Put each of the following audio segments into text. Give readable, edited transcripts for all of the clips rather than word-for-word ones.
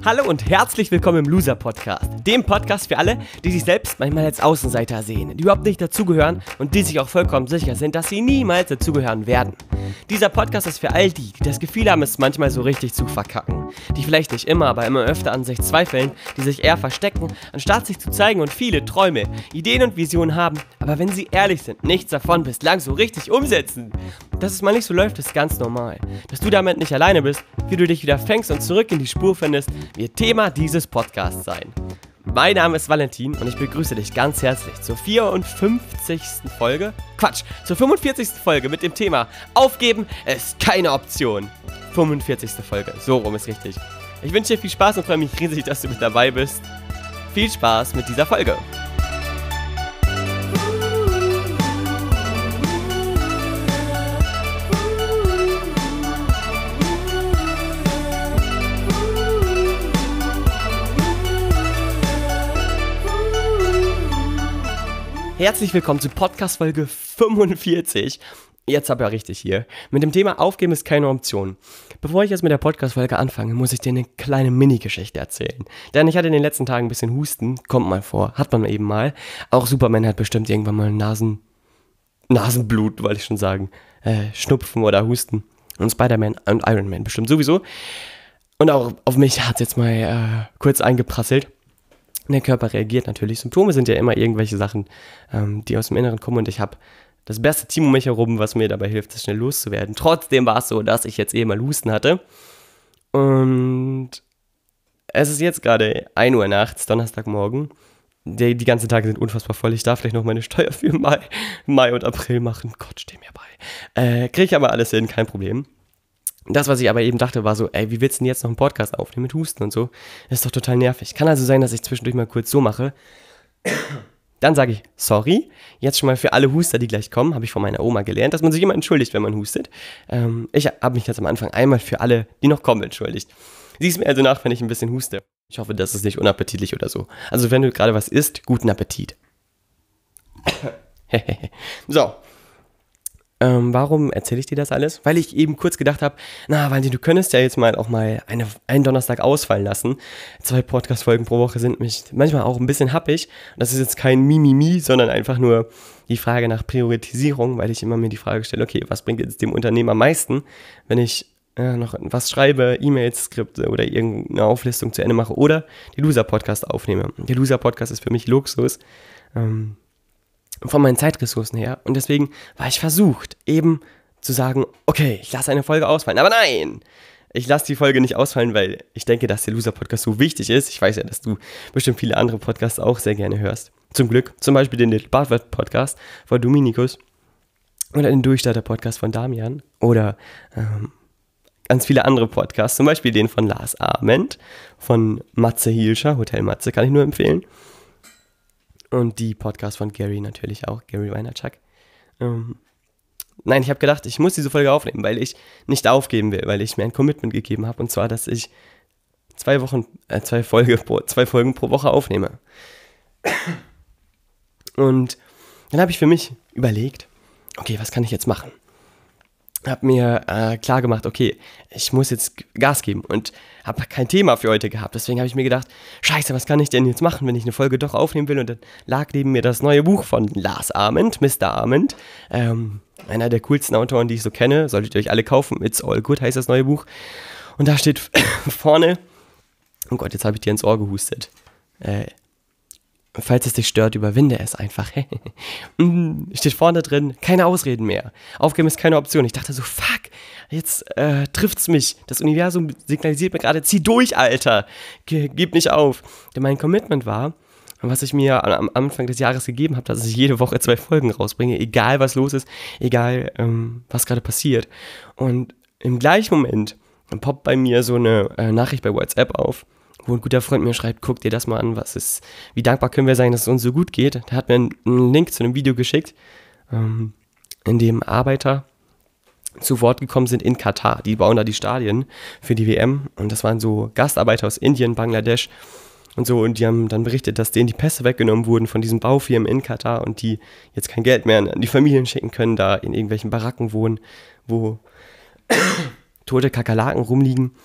Hallo und herzlich willkommen im Loser-Podcast, dem Podcast für alle, die sich selbst manchmal als Außenseiter sehen, die überhaupt nicht dazugehören und die sich auch vollkommen sicher sind, dass sie niemals dazugehören werden. Dieser Podcast ist für all die, die das Gefühl haben, es manchmal so richtig zu verkacken, die vielleicht nicht immer, aber immer öfter an sich zweifeln, die sich eher verstecken, anstatt sich zu zeigen und viele Träume, Ideen und Visionen haben, aber wenn sie ehrlich sind, nichts davon bislang so richtig umsetzen. Dass es mal nicht so läuft, ist ganz normal. Dass du damit nicht alleine bist, wie du dich wieder fängst und zurück in die Spur findest, wird Thema dieses Podcasts sein. Mein Name ist Valentin und ich begrüße dich ganz herzlich zur 54. Folge, zur 45. Folge mit dem Thema Aufgeben ist keine Option. 45. Folge, so rum ist richtig. Ich wünsche dir viel Spaß und freue mich riesig, dass du mit dabei bist. Viel Spaß mit dieser Folge. Herzlich willkommen zu Podcast-Folge 45. Jetzt aber richtig hier. Mit dem Thema Aufgeben ist keine Option. Bevor ich jetzt mit der Podcast-Folge anfange, muss ich dir eine kleine Mini-Geschichte erzählen. Denn ich hatte in den letzten Tagen ein bisschen Husten. Kommt mal vor. Hat man eben mal. Auch Superman hat bestimmt irgendwann mal Nasenblut, wollte ich schon sagen. Schnupfen oder Husten. Und Spider-Man und Iron Man bestimmt sowieso. Und auch auf mich hat es jetzt mal kurz eingeprasselt. Der Körper reagiert natürlich. Symptome sind ja immer irgendwelche Sachen, die aus dem Inneren kommen. Und ich habe das beste Team um mich herum, was mir dabei hilft, das schnell loszuwerden. Trotzdem war es so, dass ich jetzt mal Husten hatte. Und es ist jetzt gerade 1 Uhr nachts, Donnerstagmorgen. Die ganzen Tage sind unfassbar voll. Ich darf vielleicht noch meine Steuer für Mai und April machen. Gott, steh mir bei. Kriege ich aber alles hin, kein Problem. Das, was ich aber eben dachte, war so, wie willst du denn jetzt noch einen Podcast aufnehmen mit Husten und so? Das ist doch total nervig. Kann also sein, dass ich zwischendurch mal kurz so mache. Dann sage ich, sorry, jetzt schon mal für alle Huster, die gleich kommen, habe ich von meiner Oma gelernt, dass man sich immer entschuldigt, wenn man hustet. Ich habe mich jetzt am Anfang einmal für alle, die noch kommen, entschuldigt. Siehst mir also nach, wenn ich ein bisschen huste. Ich hoffe, das ist nicht unappetitlich oder so. Also wenn du gerade was isst, guten Appetit. So. Warum erzähle ich dir das alles? Weil ich eben kurz gedacht habe, Valentin, du könntest ja jetzt mal auch mal einen Donnerstag ausfallen lassen. 2 Podcast-Folgen pro Woche sind mich manchmal auch ein bisschen happig. Das ist jetzt kein Mimimi, sondern einfach nur die Frage nach Priorisierung, weil ich immer mir die Frage stelle, okay, was bringt jetzt dem Unternehmen am meisten, wenn ich noch was schreibe, E-Mails, Skripte oder irgendeine Auflistung zu Ende mache oder die Loser-Podcast aufnehme. Der Loser-Podcast ist für mich Luxus, von meinen Zeitressourcen her. Und deswegen war ich versucht, eben zu sagen, okay, ich lasse eine Folge ausfallen. Aber nein, ich lasse die Folge nicht ausfallen, weil ich denke, dass der Loser-Podcast so wichtig ist. Ich weiß ja, dass du bestimmt viele andere Podcasts auch sehr gerne hörst. Zum Glück. Zum Beispiel den Little Bartwald Podcast von Dominikus oder den Durchstarter-Podcast von Damian oder ganz viele andere Podcasts. Zum Beispiel den von Lars Ament, von Matze Hielscher, Hotel Matze, kann ich nur empfehlen. Und die Podcasts von Gary natürlich auch, Gary Vaynerchuk. Nein, ich habe gedacht, ich muss diese Folge aufnehmen, weil ich nicht aufgeben will, weil ich mir ein Commitment gegeben habe. Und zwar, dass ich 2 Folgen pro Woche aufnehme. Und dann habe ich für mich überlegt, okay, was kann ich jetzt machen? Habe mir klar gemacht, okay, ich muss jetzt Gas geben und habe kein Thema für heute gehabt. Deswegen habe ich mir gedacht, scheiße, was kann ich denn jetzt machen, wenn ich eine Folge doch aufnehmen will? Und dann lag neben mir das neue Buch von Lars Ament, Mr. Ament. Einer der coolsten Autoren, die ich so kenne. Solltet ihr euch alle kaufen. It's All Good heißt das neue Buch. Und da steht vorne, oh Gott, jetzt habe ich dir ins Ohr gehustet. Falls es dich stört, überwinde es einfach. Steht vorne drin, keine Ausreden mehr. Aufgeben ist keine Option. Ich dachte so, fuck, jetzt trifft's mich. Das Universum signalisiert mir gerade, zieh durch, Alter. Gib nicht auf. Denn mein Commitment war, was ich mir am Anfang des Jahres gegeben habe, dass ich jede Woche 2 Folgen rausbringe, egal was los ist, egal was gerade passiert. Und im gleichen Moment poppt bei mir so eine Nachricht bei WhatsApp auf, wo ein guter Freund mir schreibt, guck dir das mal an, wie dankbar können wir sein, dass es uns so gut geht. Der hat mir einen Link zu einem Video geschickt, in dem Arbeiter zu Wort gekommen sind in Katar. Die bauen da die Stadien für die WM und das waren so Gastarbeiter aus Indien, Bangladesch und so und die haben dann berichtet, dass denen die Pässe weggenommen wurden von diesen Baufirmen in Katar und die jetzt kein Geld mehr an die Familien schicken können, da in irgendwelchen Baracken wohnen, wo tote Kakerlaken rumliegen.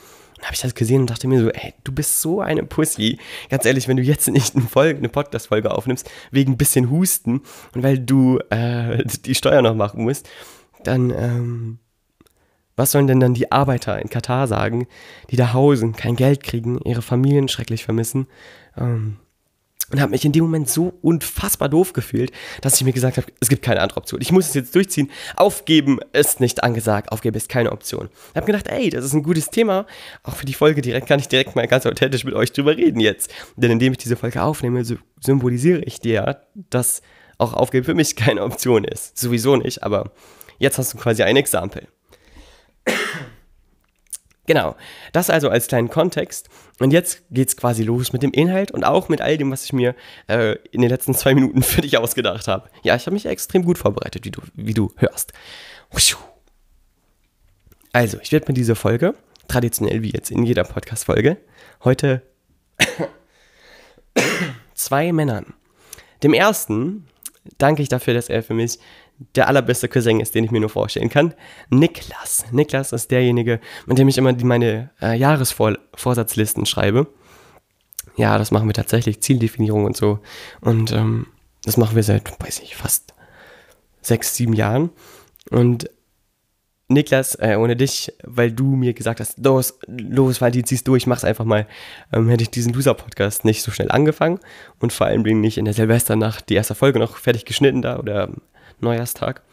Dann habe ich das gesehen und dachte mir so, ey, du bist so eine Pussy. Ganz ehrlich, wenn du jetzt nicht eine Podcast-Folge aufnimmst, wegen ein bisschen Husten und weil du die Steuer noch machen musst, dann, was sollen denn dann die Arbeiter in Katar sagen, die da hausen, kein Geld kriegen, ihre Familien schrecklich vermissen? Und habe mich in dem Moment so unfassbar doof gefühlt, dass ich mir gesagt habe, es gibt keine andere Option. Ich muss es jetzt durchziehen. Aufgeben ist nicht angesagt. Aufgeben ist keine Option. Ich habe gedacht, ey, das ist ein gutes Thema. Auch für die Folge kann ich direkt mal ganz authentisch mit euch drüber reden jetzt. Denn indem ich diese Folge aufnehme, symbolisiere ich dir, dass auch Aufgeben für mich keine Option ist. Sowieso nicht, aber jetzt hast du quasi ein Exempel. Genau, das also als kleinen Kontext. Und jetzt geht's quasi los mit dem Inhalt und auch mit all dem, was ich mir in den letzten 2 Minuten für dich ausgedacht habe. Ja, ich habe mich extrem gut vorbereitet, wie du hörst. Also, ich werde mit dieser Folge, traditionell wie jetzt in jeder Podcast-Folge, heute 2 Männern. Dem ersten danke ich dafür, dass er für mich der allerbeste Cousin ist, den ich mir nur vorstellen kann. Niklas. Niklas ist derjenige, mit dem ich immer meine Jahresvorsatzlisten schreibe. Ja, das machen wir tatsächlich, Zieldefinierung und so. Und das machen wir seit, weiß ich, fast 6, 7 Jahren. Und Niklas, ohne dich, weil du mir gesagt hast, los, Valentin, zieh's durch, mach's einfach mal, hätte ich diesen Loser-Podcast nicht so schnell angefangen und vor allem nicht in der Silvesternacht die erste Folge noch fertig geschnitten da oder Neujahrstag.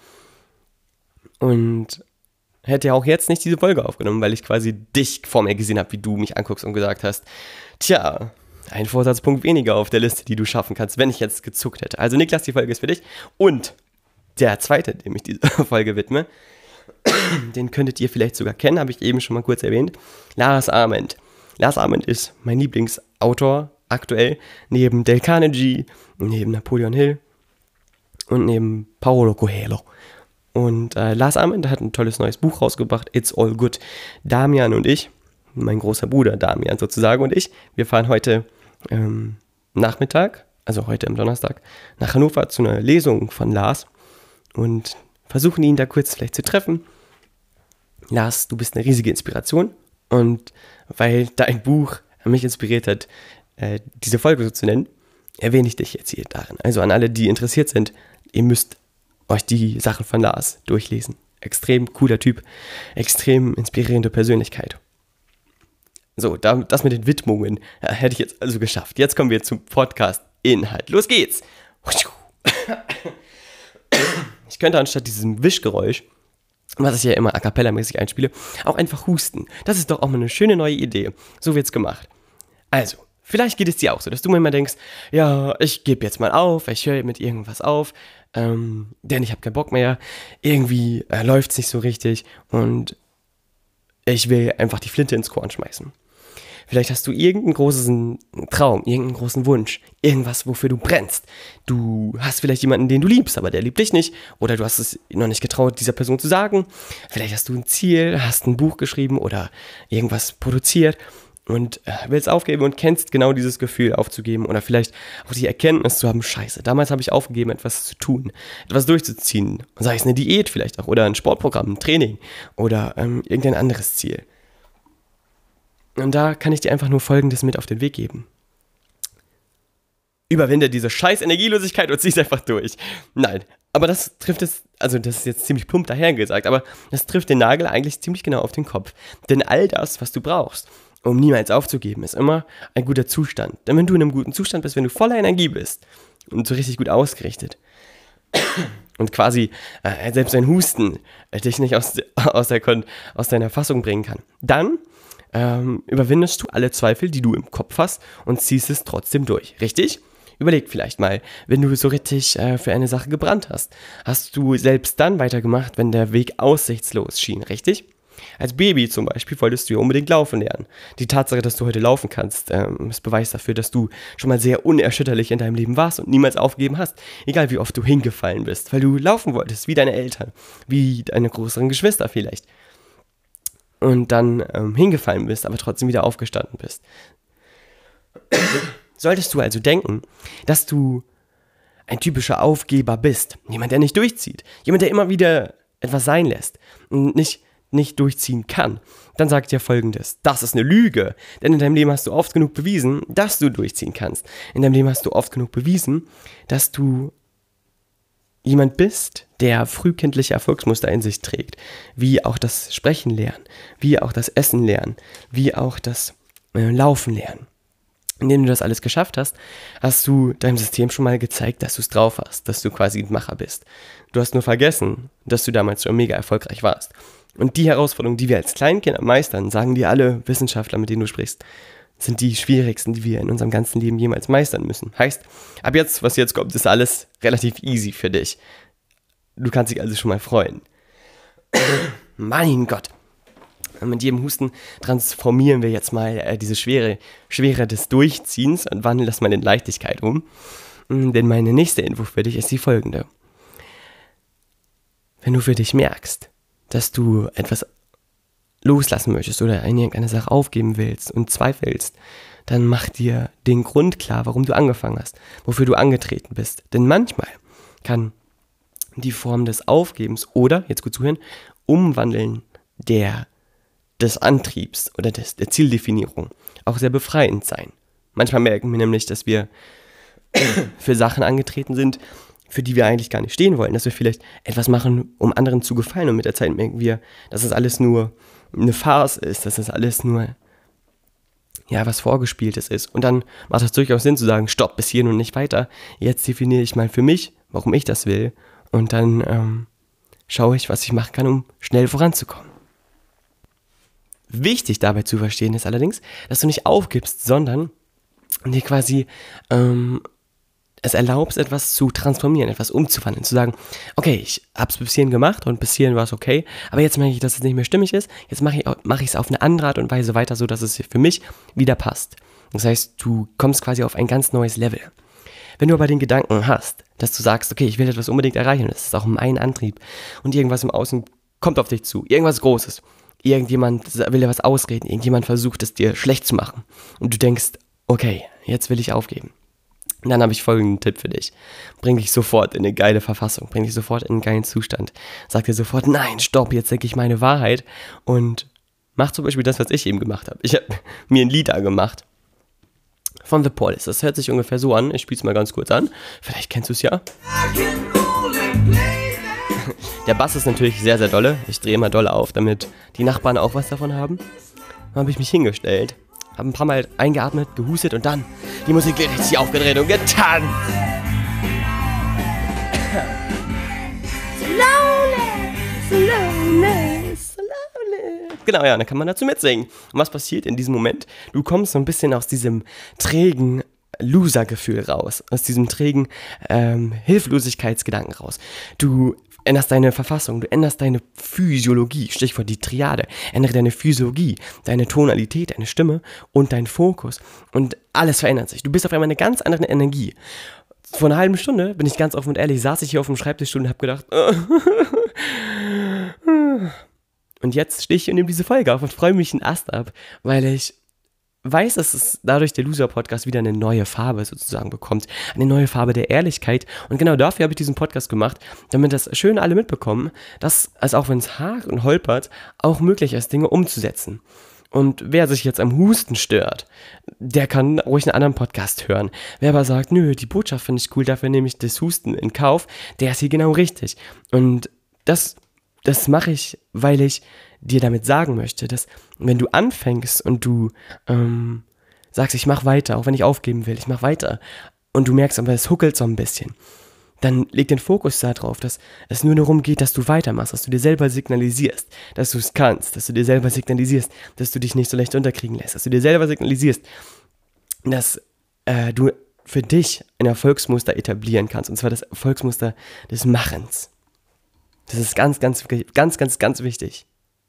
Und hätte ja auch jetzt nicht diese Folge aufgenommen, weil ich quasi dich vor mir gesehen habe, wie du mich anguckst und gesagt hast, tja, ein Vorsatzpunkt weniger auf der Liste, die du schaffen kannst, wenn ich jetzt gezuckt hätte. Also Niklas, die Folge ist für dich. Und der zweite, dem ich diese Folge widme, den könntet ihr vielleicht sogar kennen, habe ich eben schon mal kurz erwähnt, Lars Ament. Lars Ament ist mein Lieblingsautor aktuell, neben Dale Carnegie, neben Napoleon Hill und neben Paulo Coelho. Und Lars Ament hat ein tolles neues Buch rausgebracht, It's All Good. Damian und ich, mein großer Bruder Damian sozusagen und ich, wir fahren heute Nachmittag, also heute am Donnerstag, nach Hannover zu einer Lesung von Lars und versuchen ihn da kurz vielleicht zu treffen. Lars, du bist eine riesige Inspiration und weil dein Buch mich inspiriert hat, diese Folge so zu nennen, erwähne ich dich jetzt hier darin. Also an alle, die interessiert sind, ihr müsst euch die Sachen von Lars durchlesen. Extrem cooler Typ, extrem inspirierende Persönlichkeit. So, das mit den Widmungen hätte ich jetzt also geschafft. Jetzt kommen wir zum Podcast-Inhalt. Los geht's! Ich könnte anstatt diesem Wischgeräusch, was ich ja immer a cappella-mäßig einspiele, auch einfach husten. Das ist doch auch mal eine schöne neue Idee. So wird's gemacht. Also, vielleicht geht es dir auch so, dass du mir immer denkst, ja, ich gebe jetzt mal auf, ich höre mit irgendwas auf, denn ich habe keinen Bock mehr, irgendwie läuft's nicht so richtig und ich will einfach die Flinte ins Korn schmeißen. Vielleicht hast du irgendeinen großen Traum, irgendeinen großen Wunsch, irgendwas, wofür du brennst. Du hast vielleicht jemanden, den du liebst, aber der liebt dich nicht. Oder du hast es noch nicht getraut, dieser Person zu sagen. Vielleicht hast du ein Ziel, hast ein Buch geschrieben oder irgendwas produziert und willst aufgeben und kennst genau dieses Gefühl aufzugeben. Oder vielleicht auch die Erkenntnis zu haben, scheiße, damals habe ich aufgegeben, etwas zu tun, etwas durchzuziehen. Sei es eine Diät vielleicht auch oder ein Sportprogramm, ein Training oder irgendein anderes Ziel. Und da kann ich dir einfach nur Folgendes mit auf den Weg geben. Überwinde diese scheiß Energielosigkeit und zieh's einfach durch. Nein, aber das trifft es, also das ist jetzt ziemlich plump dahergesagt, aber das trifft den Nagel eigentlich ziemlich genau auf den Kopf. Denn all das, was du brauchst, um niemals aufzugeben, ist immer ein guter Zustand. Denn wenn du in einem guten Zustand bist, wenn du voller Energie bist und so richtig gut ausgerichtet und quasi selbst ein Husten dich nicht aus deiner Fassung bringen kann, dann überwindest du alle Zweifel, die du im Kopf hast und ziehst es trotzdem durch, richtig? Überleg vielleicht mal, wenn du so richtig für eine Sache gebrannt hast, hast du selbst dann weitergemacht, wenn der Weg aussichtslos schien, richtig? Als Baby zum Beispiel wolltest du ja unbedingt laufen lernen. Die Tatsache, dass du heute laufen kannst, ist Beweis dafür, dass du schon mal sehr unerschütterlich in deinem Leben warst und niemals aufgegeben hast, egal wie oft du hingefallen bist, weil du laufen wolltest, wie deine Eltern, wie deine größeren Geschwister vielleicht. Und dann hingefallen bist, aber trotzdem wieder aufgestanden bist. Solltest du also denken, dass du ein typischer Aufgeber bist, jemand, der nicht durchzieht, jemand, der immer wieder etwas sein lässt und nicht nicht durchziehen kann, dann sage ich dir Folgendes: Das ist eine Lüge, denn in deinem Leben hast du oft genug bewiesen, dass du durchziehen kannst. In deinem Leben hast du oft genug bewiesen, dass du jemand bist, der frühkindliche Erfolgsmuster in sich trägt, wie auch das Sprechen lernen, wie auch das Essen lernen, wie auch das Laufen lernen. Indem du das alles geschafft hast, hast du deinem System schon mal gezeigt, dass du es drauf hast, dass du quasi ein Macher bist. Du hast nur vergessen, dass du damals schon mega erfolgreich warst. Und die Herausforderungen, die wir als Kleinkinder meistern, sagen dir alle Wissenschaftler, mit denen du sprichst, sind die schwierigsten, die wir in unserem ganzen Leben jemals meistern müssen. Heißt, ab jetzt, was jetzt kommt, ist alles relativ easy für dich. Du kannst dich also schon mal freuen. Mein Gott. Und mit jedem Husten transformieren wir jetzt mal diese Schwere des Durchziehens und wandeln das mal in Leichtigkeit um. Denn meine nächste Info für dich ist die folgende. Wenn du für dich merkst, dass du etwas loslassen möchtest oder in irgendeine Sache aufgeben willst und zweifelst, dann mach dir den Grund klar, warum du angefangen hast, wofür du angetreten bist. Denn manchmal kann die Form des Aufgebens oder, jetzt gut zuhören, Umwandeln des Antriebs oder der Zieldefinierung auch sehr befreiend sein. Manchmal merken wir nämlich, dass wir für Sachen angetreten sind, für die wir eigentlich gar nicht stehen wollen, dass wir vielleicht etwas machen, um anderen zu gefallen, und mit der Zeit merken wir, dass es alles nur eine Farce ist, dass es alles nur was Vorgespieltes ist. Und dann macht es durchaus Sinn zu sagen, stopp, bis hierhin und nicht weiter. Jetzt definiere ich mal für mich, warum ich das will, und dann schaue ich, was ich machen kann, um schnell voranzukommen. Wichtig dabei zu verstehen ist allerdings, dass du nicht aufgibst, sondern dir quasi es erlaubst, etwas zu transformieren, etwas umzuwandeln, zu sagen, okay, ich habe es bis hierhin gemacht und bis hierhin war es okay, aber jetzt merke ich, dass es nicht mehr stimmig ist, jetzt mache ich es auf eine andere Art und Weise weiter, sodass es für mich wieder passt. Das heißt, du kommst quasi auf ein ganz neues Level. Wenn du aber den Gedanken hast, dass du sagst, okay, ich will etwas unbedingt erreichen, das ist auch mein Antrieb, und irgendwas im Außen kommt auf dich zu, irgendwas Großes, irgendjemand will dir was ausreden, irgendjemand versucht es dir schlecht zu machen und du denkst, okay, jetzt will ich aufgeben. Und dann habe ich folgenden Tipp für dich. Bring dich sofort in eine geile Verfassung, bring dich sofort in einen geilen Zustand. Sag dir sofort, nein, stopp, jetzt denke ich meine Wahrheit, und mach zum Beispiel das, was ich eben gemacht habe. Ich habe mir ein Lied angemacht von The Police. Das hört sich ungefähr so an. Ich spiele es mal ganz kurz an. Vielleicht kennst du es ja. Der Bass ist natürlich sehr, sehr dolle. Ich drehe immer dolle auf, damit die Nachbarn auch was davon haben. Dann habe ich mich hingestellt, habe ein paar Mal eingeatmet, gehustet und dann die Musik richtig aufgedreht und getanzt. Genau, ja, dann kann man dazu mitsingen. Und was passiert in diesem Moment? Du kommst so ein bisschen aus diesem trägen Loser-Gefühl raus, aus diesem trägen Hilflosigkeitsgedanken raus. Du änderst deine Verfassung, du änderst deine Physiologie, Stichwort die Triade, ändere deine Physiologie, deine Tonalität, deine Stimme und dein Fokus, und alles verändert sich. Du bist auf einmal eine ganz andere Energie. Vor einer halben Stunde, bin ich ganz offen und ehrlich, saß ich hier auf dem Schreibtisch und habe gedacht, und jetzt stehe ich und nehme diese Folge auf und freue mich einen Ast ab, weil ich weiß, dass es dadurch der Loser-Podcast wieder eine neue Farbe sozusagen bekommt. Eine neue Farbe der Ehrlichkeit. Und genau dafür habe ich diesen Podcast gemacht, damit das schön alle mitbekommen, dass es, auch wenn es hakt und holpert, auch möglich ist, Dinge umzusetzen. Und wer sich jetzt am Husten stört, der kann ruhig einen anderen Podcast hören. Wer aber sagt, nö, die Botschaft finde ich cool, dafür nehme ich das Husten in Kauf, der ist hier genau richtig. Und das mache ich, weil ich dir damit sagen möchte, dass wenn du anfängst und du sagst, ich mache weiter, auch wenn ich aufgeben will, ich mache weiter, und du merkst aber, es huckelt so ein bisschen, dann leg den Fokus darauf, dass es nur darum geht, dass du weitermachst, dass du dir selber signalisierst, dass du es kannst, dass du dir selber signalisierst, dass du dich nicht so leicht unterkriegen lässt, dass du dir selber signalisierst, dass du für dich ein Erfolgsmuster etablieren kannst, und zwar das Erfolgsmuster des Machens. Das ist ganz, ganz, ganz, ganz, ganz wichtig.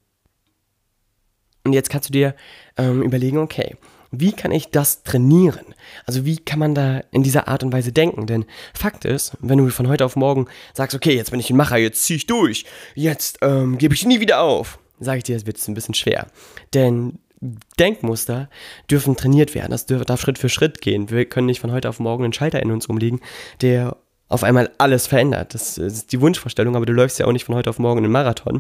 Und jetzt kannst du dir überlegen, okay, wie kann ich das trainieren? Also wie kann man da in dieser Art und Weise denken? Denn Fakt ist, wenn du von heute auf morgen sagst, okay, jetzt bin ich ein Macher, jetzt ziehe ich durch, jetzt gebe ich nie wieder auf, sage ich dir, es wird ein bisschen schwer. Denn Denkmuster dürfen trainiert werden, das darf Schritt für Schritt gehen. Wir können nicht von heute auf morgen einen Schalter in uns umlegen, der auf einmal alles verändert. Das ist die Wunschvorstellung, aber du läufst ja auch nicht von heute auf morgen einen Marathon.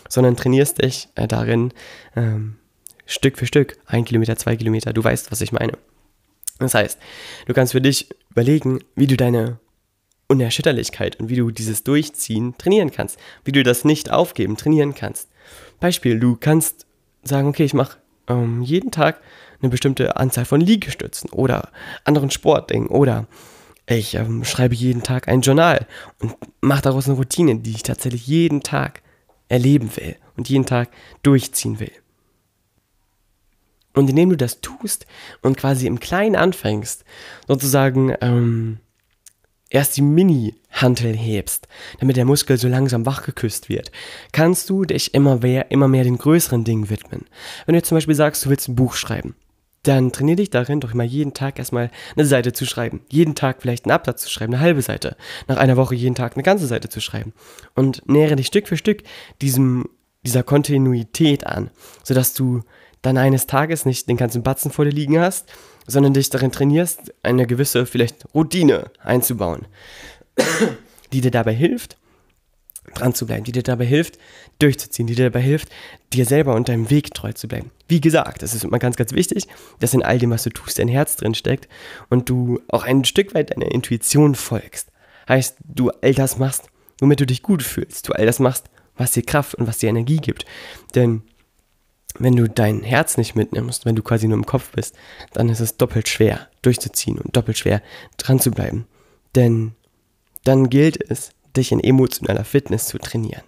sondern trainierst dich darin Stück für Stück, 1 Kilometer, 2 Kilometer, du weißt, was ich meine. Das heißt, du kannst für dich überlegen, wie du deine Unerschütterlichkeit und wie du dieses Durchziehen trainieren kannst, wie du das Nicht-Aufgeben trainieren kannst. Beispiel, du kannst sagen, okay, ich mache jeden Tag eine bestimmte Anzahl von Liegestützen oder anderen Sportdingen oder ich schreibe jeden Tag ein Journal und mache daraus eine Routine, die ich tatsächlich jeden Tag erleben will und jeden Tag durchziehen will. Und indem du das tust und quasi im Kleinen anfängst, sozusagen erst die Mini-Hantel hebst, damit der Muskel so langsam wachgeküsst wird, kannst du dich immer mehr den größeren Dingen widmen. Wenn du jetzt zum Beispiel sagst, du willst ein Buch schreiben, dann trainier dich darin, doch immer jeden Tag erstmal eine Seite zu schreiben. Jeden Tag vielleicht einen Absatz zu schreiben, eine halbe Seite. Nach einer Woche jeden Tag eine ganze Seite zu schreiben. Und nähere dich Stück für Stück dieser Kontinuität an, sodass du dann eines Tages nicht den ganzen Batzen vor dir liegen hast, sondern dich darin trainierst, eine gewisse vielleicht Routine einzubauen, die dir dabei hilft, dran zu bleiben, die dir dabei hilft, durchzuziehen, die dir dabei hilft, dir selber und deinem Weg treu zu bleiben. Wie gesagt, es ist immer ganz, ganz wichtig, dass in all dem, was du tust, dein Herz drin steckt und du auch ein Stück weit deiner Intuition folgst. Heißt, du all das machst, womit du dich gut fühlst, du all das machst, was dir Kraft und was dir Energie gibt. Denn wenn du dein Herz nicht mitnimmst, wenn du quasi nur im Kopf bist, dann ist es doppelt schwer durchzuziehen und doppelt schwer dran zu bleiben. Denn dann gilt es, dich in emotionaler Fitness zu trainieren.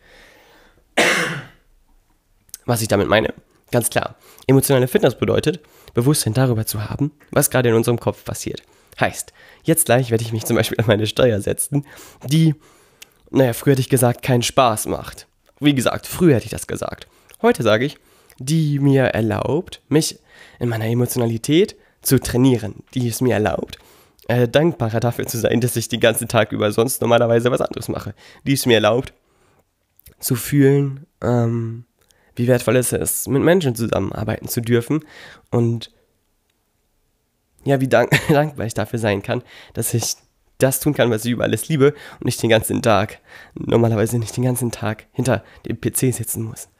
Was ich damit meine? Ganz klar, emotionale Fitness bedeutet, Bewusstsein darüber zu haben, was gerade in unserem Kopf passiert. Heißt, jetzt gleich werde ich mich zum Beispiel an meine Steuer setzen, die, früher hätte ich gesagt, keinen Spaß macht. Wie gesagt, früher hätte ich das gesagt. Heute sage ich, die mir erlaubt, mich in meiner Emotionalität zu trainieren, die es mir erlaubt, dankbarer dafür zu sein, dass ich den ganzen Tag über sonst normalerweise was anderes mache, die es mir erlaubt, zu fühlen, wie wertvoll es ist, mit Menschen zusammenarbeiten zu dürfen und ja, wie dankbar ich dafür sein kann, dass ich das tun kann, was ich über alles liebe und nicht normalerweise nicht den ganzen Tag hinter dem PC sitzen muss.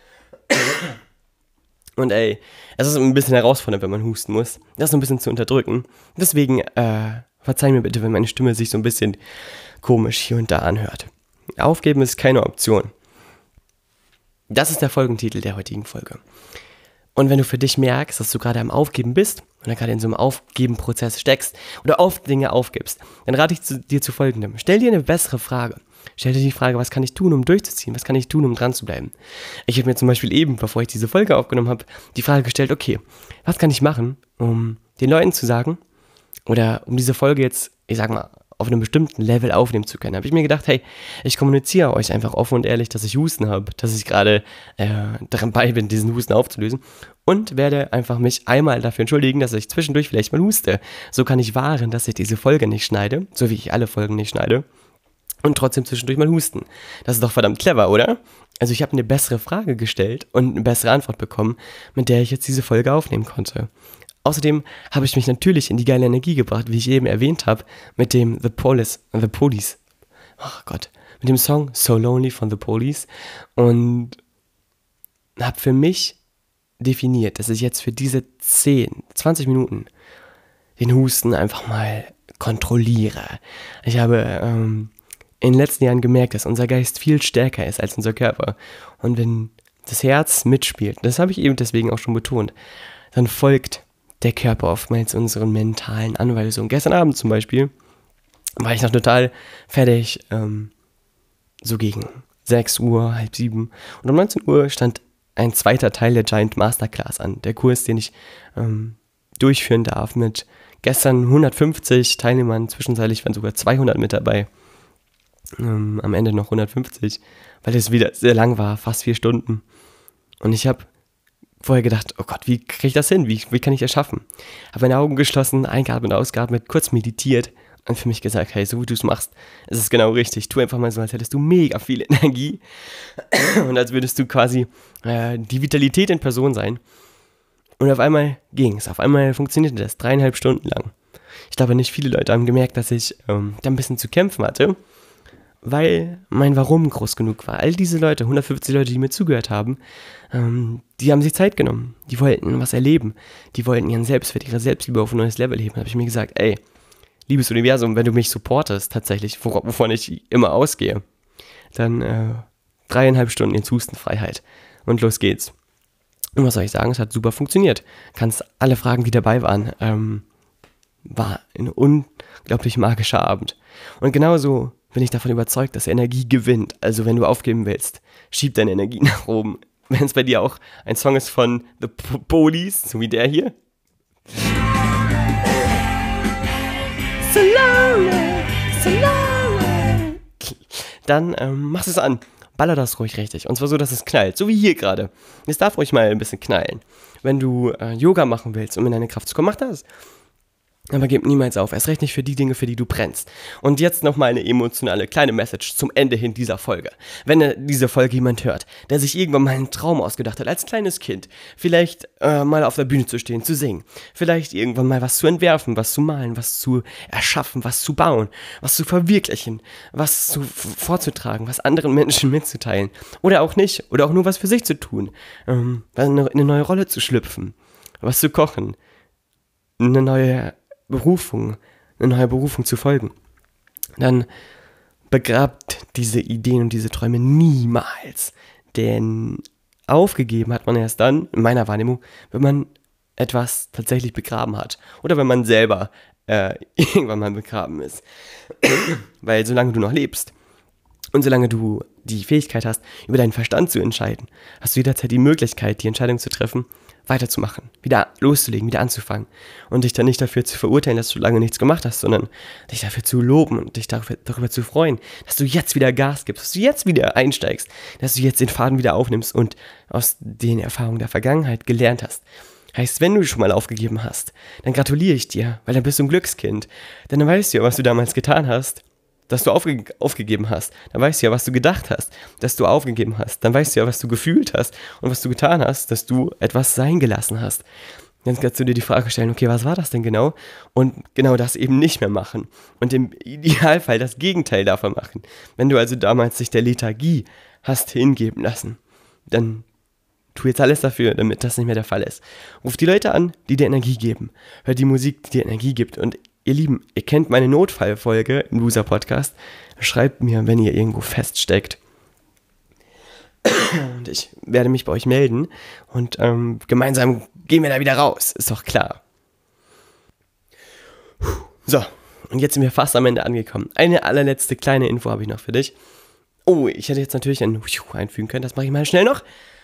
Und es ist ein bisschen herausfordernd, wenn man husten muss. Das so ein bisschen zu unterdrücken. Deswegen, verzeih mir bitte, wenn meine Stimme sich so ein bisschen komisch hier und da anhört. Aufgeben ist keine Option. Das ist der Folgentitel der heutigen Folge. Und wenn du für dich merkst, dass du gerade am Aufgeben bist oder gerade in so einem Aufgeben-Prozess steckst oder oft Dinge aufgibst, dann rate ich dir zu Folgendem. Stell dir eine bessere Frage. Stell dir die Frage, was kann ich tun, um durchzuziehen? Was kann ich tun, um dran zu bleiben? Ich habe mir zum Beispiel eben, bevor ich diese Folge aufgenommen habe, die Frage gestellt, okay, was kann ich machen, um den Leuten zu sagen oder um diese Folge jetzt, ich sag mal, auf einem bestimmten Level aufnehmen zu können? Da habe ich mir gedacht, hey, ich kommuniziere euch einfach offen und ehrlich, dass ich Husten habe, dass ich gerade dabei bin, diesen Husten aufzulösen und werde einfach mich einmal dafür entschuldigen, dass ich zwischendurch vielleicht mal huste. So kann ich wahren, dass ich diese Folge nicht schneide, so wie ich alle Folgen nicht schneide. Und trotzdem zwischendurch mal husten. Das ist doch verdammt clever, oder? Also ich habe eine bessere Frage gestellt und eine bessere Antwort bekommen, mit der ich jetzt diese Folge aufnehmen konnte. Außerdem habe ich mich natürlich in die geile Energie gebracht, wie ich eben erwähnt habe, mit dem The Police, mit dem Song So Lonely von The Police und habe für mich definiert, dass ich jetzt für diese 10, 20 Minuten den Husten einfach mal kontrolliere. Ich habe in den letzten Jahren gemerkt, dass unser Geist viel stärker ist als unser Körper. Und wenn das Herz mitspielt, das habe ich eben deswegen auch schon betont, dann folgt der Körper oftmals unseren mentalen Anweisungen. Gestern Abend zum Beispiel war ich noch total fertig, so gegen 6 Uhr, halb 7. Und um 19 Uhr stand ein zweiter Teil der Giant Masterclass an. Der Kurs, den ich durchführen darf mit gestern 150 Teilnehmern, zwischenzeitlich waren sogar 200 mit dabei. Am Ende noch 150, weil es wieder sehr lang war, fast 4 Stunden. Und ich habe vorher gedacht, oh Gott, wie kriege ich das hin? Wie kann ich das schaffen? Habe meine Augen geschlossen, eingeatmet, ausgeatmet, kurz meditiert und für mich gesagt, hey, so wie du es machst, ist es genau richtig. Tu einfach mal so, als hättest du mega viel Energie und als würdest du quasi die Vitalität in Person sein. Und auf einmal ging es, auf einmal funktionierte das 3,5 Stunden lang. Ich glaube, nicht viele Leute haben gemerkt, dass ich da ein bisschen zu kämpfen hatte. weil mein Warum groß genug war. All diese Leute, 150 Leute, die mir zugehört haben, die haben sich Zeit genommen. Die wollten was erleben. Die wollten ihren Selbstwert, ihre Selbstliebe auf ein neues Level heben. Da habe ich mir gesagt, ey, liebes Universum, wenn du mich supportest, tatsächlich, wovon ich immer ausgehe, dann 3,5 Stunden ins Hustenfreiheit. Und los geht's. Und was soll ich sagen, es hat super funktioniert. Kannst alle fragen, die dabei waren. War ein unglaublich magischer Abend. Und genauso bin ich davon überzeugt, dass Energie gewinnt. Also wenn du aufgeben willst, schieb deine Energie nach oben. Wenn es bei dir auch ein Song ist von The Police, so wie der hier. So lonely, so lonely. Dann machst du es an. Baller das ruhig richtig. Und zwar so, dass es knallt. So wie hier gerade. Es darf ruhig mal ein bisschen knallen. Wenn du Yoga machen willst, um in deine Kraft zu kommen, mach das. Aber gib niemals auf. Erst recht nicht für die Dinge, für die du brennst. Und jetzt nochmal eine emotionale kleine Message zum Ende hin dieser Folge. Wenn diese Folge jemand hört, der sich irgendwann mal einen Traum ausgedacht hat, als kleines Kind, vielleicht mal auf der Bühne zu stehen, zu singen, vielleicht irgendwann mal was zu entwerfen, was zu malen, was zu erschaffen, was zu bauen, was zu verwirklichen, was vorzutragen, was anderen Menschen mitzuteilen. Oder auch nicht. Oder auch nur was für sich zu tun. In eine neue Rolle zu schlüpfen. Was zu kochen. Eine neue Berufung zu folgen, dann begrabt diese Ideen und diese Träume niemals. Denn aufgegeben hat man erst dann, in meiner Wahrnehmung, wenn man etwas tatsächlich begraben hat. Oder wenn man selber irgendwann mal begraben ist. Weil solange du noch lebst und solange du die Fähigkeit hast, über deinen Verstand zu entscheiden, hast du jederzeit die Möglichkeit, die Entscheidung zu treffen, weiterzumachen, wieder loszulegen, wieder anzufangen und dich dann nicht dafür zu verurteilen, dass du lange nichts gemacht hast, sondern dich dafür zu loben und dich darüber zu freuen, dass du jetzt wieder Gas gibst, dass du jetzt wieder einsteigst, dass du jetzt den Faden wieder aufnimmst und aus den Erfahrungen der Vergangenheit gelernt hast. Heißt, wenn du schon mal aufgegeben hast, dann gratuliere ich dir, weil dann bist du ein Glückskind. Denn dann weißt du ja, was du damals getan hast, dass du aufgegeben hast. Dann weißt du ja, was du gedacht hast, dass du aufgegeben hast. Dann weißt du ja, was du gefühlt hast und was du getan hast, dass du etwas sein gelassen hast. Dann kannst du dir die Frage stellen, okay, was war das denn genau? Und genau das eben nicht mehr machen. Und im Idealfall das Gegenteil davon machen. Wenn du also damals dich der Lethargie hast hingeben lassen, dann tu jetzt alles dafür, damit das nicht mehr der Fall ist. Ruf die Leute an, die dir Energie geben. Hör die Musik, die dir Energie gibt. Und ihr Lieben, ihr kennt meine Notfallfolge im Loser Podcast. Schreibt mir, wenn ihr irgendwo feststeckt. Und ich werde mich bei euch melden. Und gemeinsam gehen wir da wieder raus. Ist doch klar. So, und jetzt sind wir fast am Ende angekommen. Eine allerletzte kleine Info habe ich noch für dich. Oh, ich hätte jetzt natürlich ein einfügen können. Das mache ich mal schnell noch.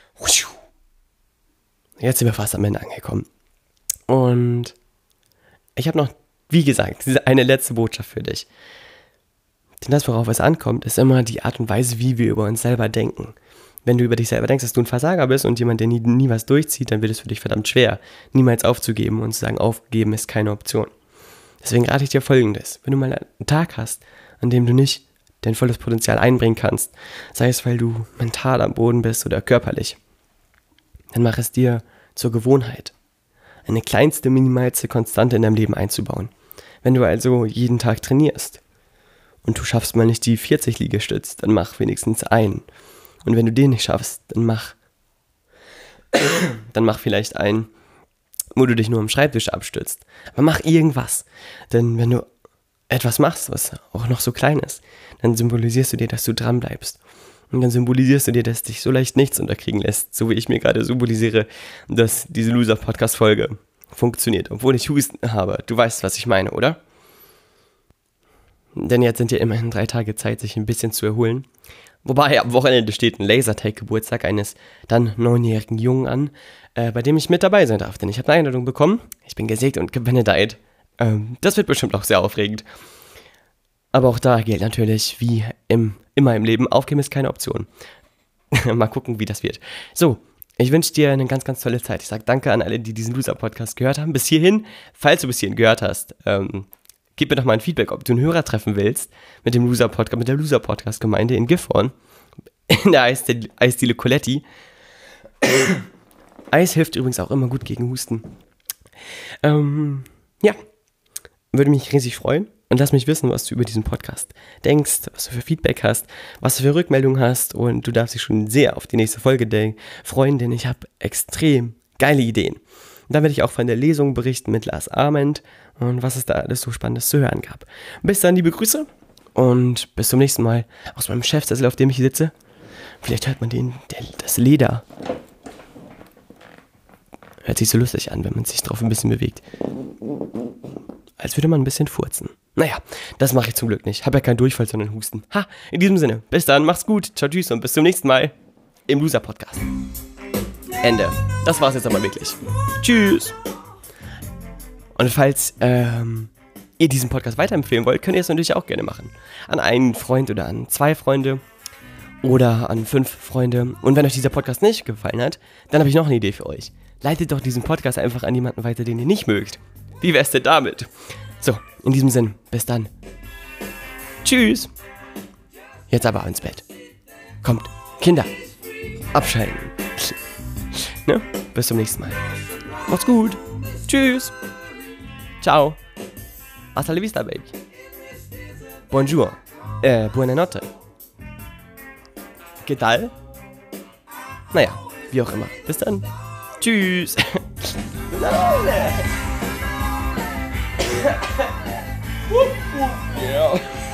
Jetzt sind wir fast am Ende angekommen. Und ich habe noch, wie gesagt, eine letzte Botschaft für dich. Denn das, worauf es ankommt, ist immer die Art und Weise, wie wir über uns selber denken. Wenn du über dich selber denkst, dass du ein Versager bist und jemand, der nie was durchzieht, dann wird es für dich verdammt schwer, niemals aufzugeben und zu sagen, aufgeben ist keine Option. Deswegen rate ich dir Folgendes. Wenn du mal einen Tag hast, an dem du nicht dein volles Potenzial einbringen kannst, sei es, weil du mental am Boden bist oder körperlich, dann mach es dir zur Gewohnheit, eine kleinste, minimalste Konstante in deinem Leben einzubauen. Wenn du also jeden Tag trainierst und du schaffst mal nicht die 40 Liegestütz, dann mach wenigstens einen. Und wenn du den nicht schaffst, dann mach vielleicht einen, wo du dich nur am Schreibtisch abstützt. Aber mach irgendwas. Denn wenn du etwas machst, was auch noch so klein ist, dann symbolisierst du dir, dass du dran bleibst. Und dann symbolisierst du dir, dass dich so leicht nichts unterkriegen lässt, so wie ich mir gerade symbolisiere, dass diese Loser-Podcast-Folge funktioniert, obwohl ich Husten habe. Du weißt, was ich meine, oder? Denn jetzt sind ja immerhin 3 Tage Zeit, sich ein bisschen zu erholen. Wobei am Wochenende steht ein Lasertag-Geburtstag eines dann 9-jährigen Jungen an, bei dem ich mit dabei sein darf. Denn ich habe eine Einladung bekommen, ich bin gesegnet und gebenedeit. Das wird bestimmt auch sehr aufregend. Aber auch da gilt natürlich, wie immer im Leben, aufgeben ist keine Option. Mal gucken, wie das wird. So, ich wünsche dir eine ganz, ganz tolle Zeit. Ich sage danke an alle, die diesen Loser-Podcast gehört haben. Bis hierhin, falls du bis hierhin gehört hast, gib mir doch mal ein Feedback, ob du einen Hörer treffen willst mit dem Loser-Podcast, mit der Loser-Podcast-Gemeinde in Gifhorn, in der Eisdiele Coletti. Eis hilft übrigens auch immer gut gegen Husten. Ja, würde mich riesig freuen. und lass mich wissen, was du über diesen Podcast denkst, was du für Feedback hast, was du für Rückmeldungen hast und du darfst dich schon sehr auf die nächste Folge freuen, denn ich habe extrem geile Ideen. Und dann werde ich auch von der Lesung berichten mit Lars Ament und was es da alles so Spannendes zu hören gab. Bis dann, liebe Grüße und bis zum nächsten Mal aus meinem Chefsessel, auf dem ich hier sitze. Vielleicht hört man das Leder. Hört sich so lustig an, wenn man sich drauf ein bisschen bewegt. Als würde man ein bisschen furzen. Naja, das mache ich zum Glück nicht. Habe ja keinen Durchfall, sondern Husten. Ha, in diesem Sinne, bis dann, mach's gut, ciao, tschüss und bis zum nächsten Mal im Loser-Podcast. Ende. Das war's jetzt aber wirklich. Tschüss. Und falls ihr diesen Podcast weiterempfehlen wollt, könnt ihr es natürlich auch gerne machen. An einen Freund oder an 2 Freunde oder an 5 Freunde. Und wenn euch dieser Podcast nicht gefallen hat, dann habe ich noch eine Idee für euch. Leitet doch diesen Podcast einfach an jemanden weiter, den ihr nicht mögt. Wie wär's denn damit? So, in diesem Sinn, bis dann. Tschüss. Jetzt aber ins Bett. Kommt, Kinder, abschalten. Ne? Bis zum nächsten Mal. Macht's gut. Tschüss. Ciao. Hasta la vista, baby. Bonjour. Buonanotte. ¿Qué tal? Naja, wie auch immer. Bis dann. Tschüss. Yeah.